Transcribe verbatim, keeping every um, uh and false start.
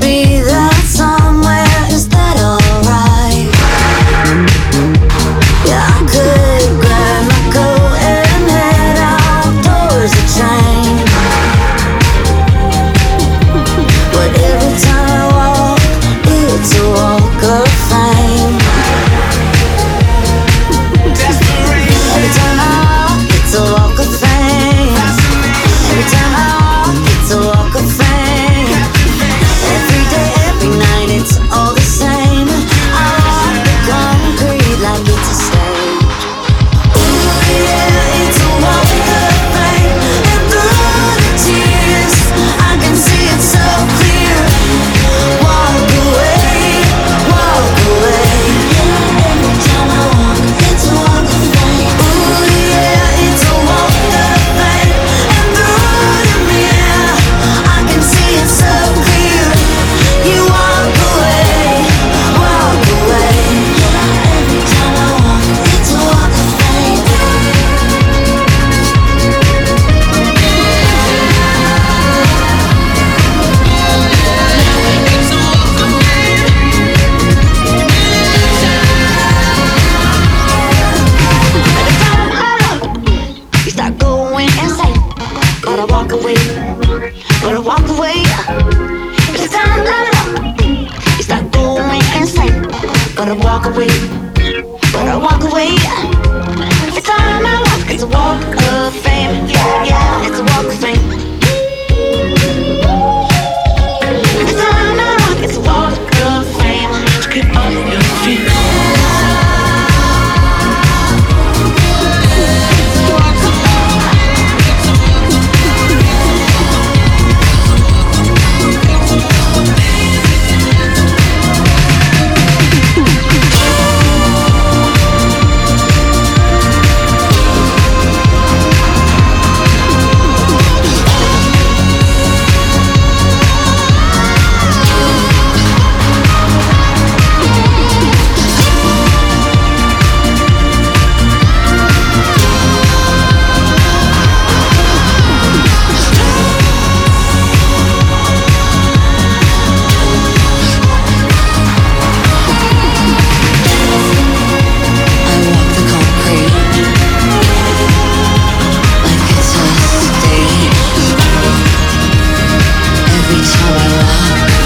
be there somewhere. Is that alright? Yeah, I could grab my coat and head out towards the train. But every time I walk, it's a walk of fame. Every time I walk, it's a walk of fame. Every time I walk, it's a walk of fame. Every day, every night, it's all the same. I walk the concrete like it's a stage. Ooh, yeah, it's a walk of fame. And through the tears, I can see it so clear. Walk away, walk away. Yeah, every time I walk, it's a walk of fame. Ooh, yeah, it's a walk of fame. And through the mirror, I can see it so clear. You walk away, walk away. Yeah, every time I walk, it's a walk of fame. You start going insane. Gotta walk away, gotta walk away. Every time you start going insane. Gotta walk away, gotta walk away. Every time I walk, it's a walk of fame. Yeah, yeah, it's a walk of fame. Every time I walk, it's a walk of fame. Just get off your feet. Every time I walk,